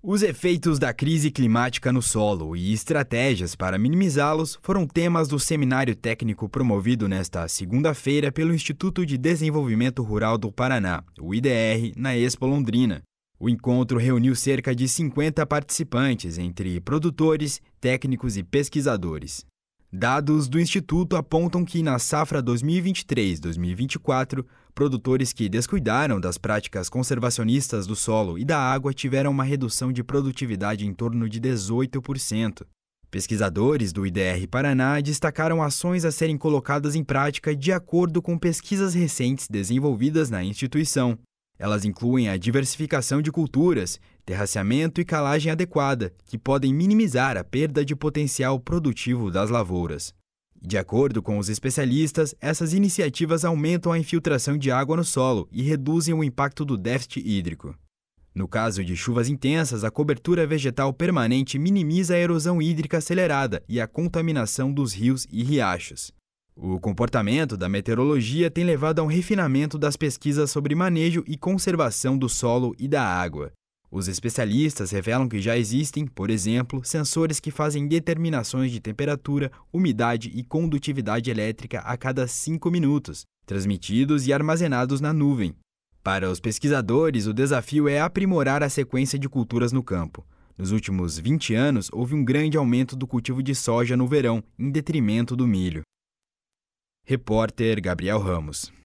Os efeitos da crise climática no solo e estratégias para minimizá-los foram temas do seminário técnico promovido nesta segunda-feira pelo Instituto de Desenvolvimento Rural do Paraná, o IDR, na Expo Londrina. O encontro reuniu cerca de 50 participantes, entre produtores, técnicos e pesquisadores. Dados do Instituto apontam que na safra 2023-2024, produtores que descuidaram das práticas conservacionistas do solo e da água tiveram uma redução de produtividade em torno de 18%. Pesquisadores do IDR Paraná destacaram ações a serem colocadas em prática de acordo com pesquisas recentes desenvolvidas na instituição. Elas incluem a diversificação de culturas, terraceamento e calagem adequada, que podem minimizar a perda de potencial produtivo das lavouras. De acordo com os especialistas, essas iniciativas aumentam a infiltração de água no solo e reduzem o impacto do déficit hídrico. No caso de chuvas intensas, a cobertura vegetal permanente minimiza a erosão hídrica acelerada e a contaminação dos rios e riachos. O comportamento da meteorologia tem levado a um refinamento das pesquisas sobre manejo e conservação do solo e da água. Os especialistas revelam que já existem, por exemplo, sensores que fazem determinações de temperatura, umidade e condutividade elétrica a cada 5 minutos, transmitidos e armazenados na nuvem. Para os pesquisadores, o desafio é aprimorar a sequência de culturas no campo. Nos últimos 20 anos, houve um grande aumento do cultivo de soja no verão, em detrimento do milho. Repórter Gabriel Ramos.